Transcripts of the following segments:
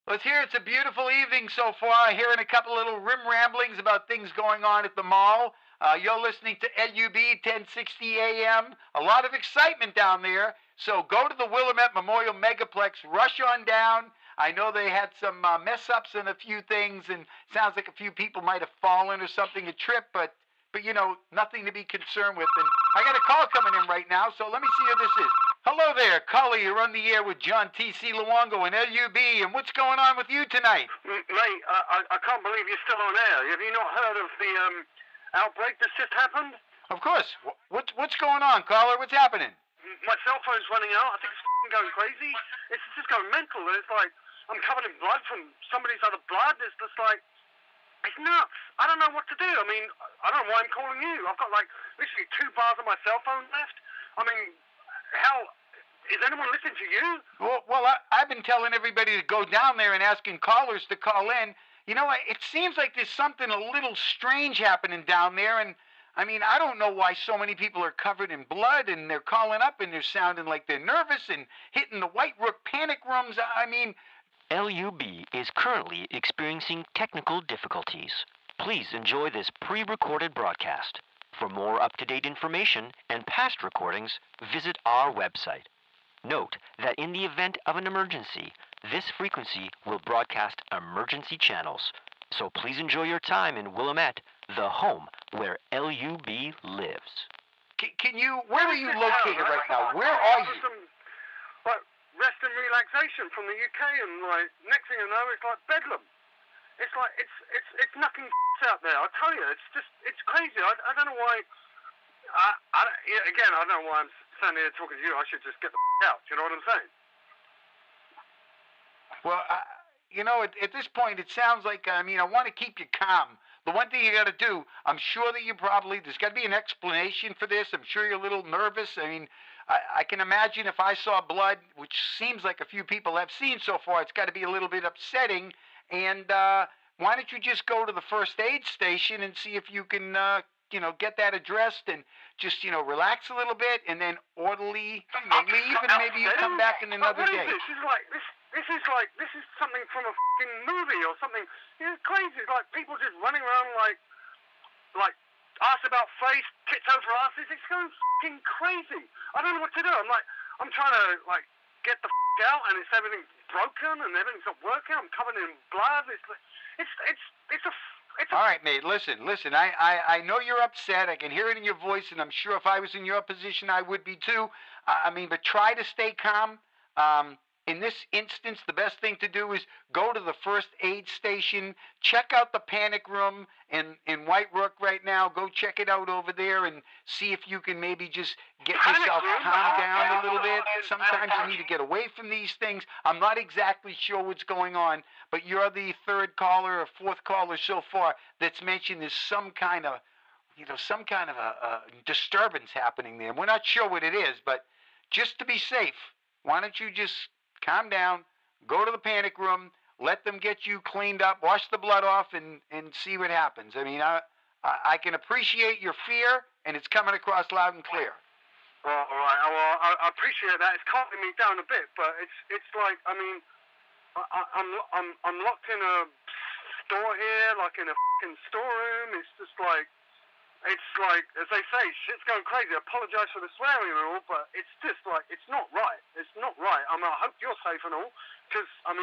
Let's hear it's a beautiful evening so far. Hearing a couple little rim ramblings about things going on at the mall. You're listening to LUB 1060 AM. A lot of excitement down there. So go to the Willamette Memorial Megaplex. Rush on down. I know they had some mess ups and a few things, and sounds like a few people might have fallen or something, a trip, but nothing to be concerned with. And I got a call coming in right now, so let me see who this is. Hello there, caller. You're on the air with John T.C. Luongo and LUB. And what's going on with you tonight? Mate, I can't believe you're still on air. Have you not heard of the outbreak that's just happened? Of course. What's going on, caller? What's happening? My cell phone's running out. I think it's going crazy. It's just going mental. It's like I'm covered in blood from somebody's other blood. It's just like, it's nuts. I don't know what to do. I mean, I don't know why I'm calling you. I've got like literally 2 bars on my cell phone left. I mean, hell, is anyone listening to you? Well, I've been telling everybody to go down there and asking callers to call in. You know, it seems like there's something a little strange happening down there, and I mean, I don't know why so many people are covered in blood and they're calling up and they're sounding like they're nervous and hitting the White Rook panic rooms. I mean, LUB is currently experiencing technical difficulties. Please enjoy this pre-recorded broadcast. For more up-to-date information and past recordings, visit our website. Note that in the event of an emergency, this frequency will broadcast emergency channels. So please enjoy your time in Willamette, the home where LUB lives. Where are you located right now? Where are you? Like, rest and relaxation from the UK, and like, next thing you know, it's like bedlam. It's like, it's knocking out there. I tell you, it's crazy. I don't know why. Again, I don't know why I'm standing here talking to you. I should just get the out. Do you know what I'm saying? Well, at this point, it sounds like, I want to keep you calm. The one thing you got to do, I'm sure that there's got to be an explanation for this. I'm sure you're a little nervous. I mean, I can imagine if I saw blood, which seems like a few people have seen so far, it's got to be a little bit upsetting. And why don't you just go to the first aid station and see if you can, get that addressed and just, relax a little bit and then orderly leave, and maybe you come back in another day. This is something from a fucking movie or something. It's crazy. It's like people just running around like ass about face, tits over asses. It's going fucking crazy. I don't know what to do. I'm trying to get the out, and everything's broken and everything's not working. I'm covered in blood. All right, mate. Listen. I know you're upset. I can hear it in your voice, and I'm sure if I was in your position, I would be too. But try to stay calm. In this instance, the best thing to do is go to the first aid station, check out the panic room in White Rook right now. Go check it out over there and see if you can maybe just get yourself calmed down a little bit. Sometimes you need to get away from these things. I'm not exactly sure what's going on, but you're the 3rd caller or 4th caller so far that's mentioned there's some kind of a disturbance happening there. We're not sure what it is, but just to be safe, why don't you just calm down, go to the panic room, let them get you cleaned up, wash the blood off, and see what happens. I mean, I can appreciate your fear, and it's coming across loud and clear. Well, all right. Well, I appreciate that. It's calming me down a bit, but it's like, I mean, I'm locked in a store here, like in a fucking storeroom. It's just like, as they say, shit's going crazy. I apologise for the swearing and all, but it's just like, it's not right. It's not right. I hope you're safe and all, because,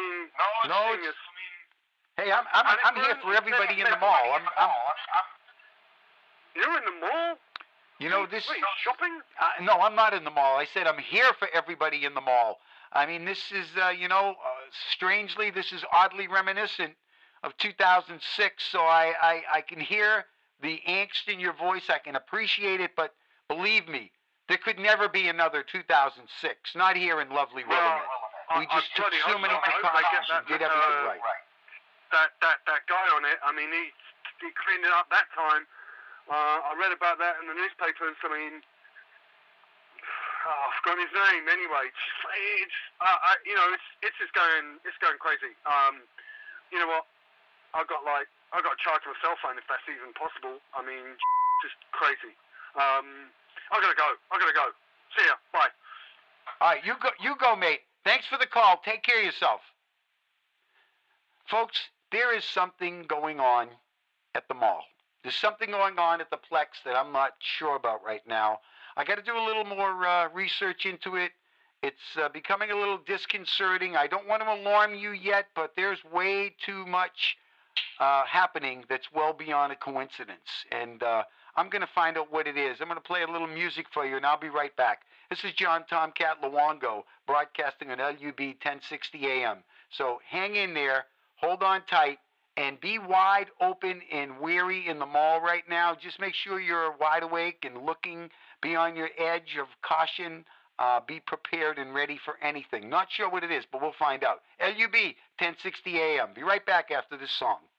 Hey, I'm here for everybody in the mall. You're in the mall? This... Wait, shopping? No, I'm not in the mall. I said I'm here for everybody in the mall. I mean, this is, strangely, this is oddly reminiscent of 2006, so I can hear the angst in your voice. I can appreciate it, but believe me, there could never be another 2006. Not here in lovely Willamette. We just took so many precautions and did everything right. That guy on it, I mean, he cleaned it up that time. I read about that in the newspapers. I mean, I've forgotten his name. Anyway, it's just going crazy. You know what? I got to charge my cell phone if that's even possible. I mean, just crazy. I gotta go. See ya. Bye. All right, you go, mate. Thanks for the call. Take care of yourself. Folks, there is something going on at the mall. There's something going on at the Plex that I'm not sure about right now. I got to do a little more research into it. It's becoming a little disconcerting. I don't want to alarm you yet, but there's way too much happening that's well beyond a coincidence. And I'm going to find out what it is. I'm going to play a little music for you, and I'll be right back. This is John Tomcat Luongo, broadcasting on LUB 1060 AM. So hang in there, hold on tight, and be wide open and wary in the mall right now. Just make sure you're wide awake and looking, be on your edge of caution. Be prepared and ready for anything. Not sure what it is, but we'll find out. LUB 1060 AM. Be right back after this song.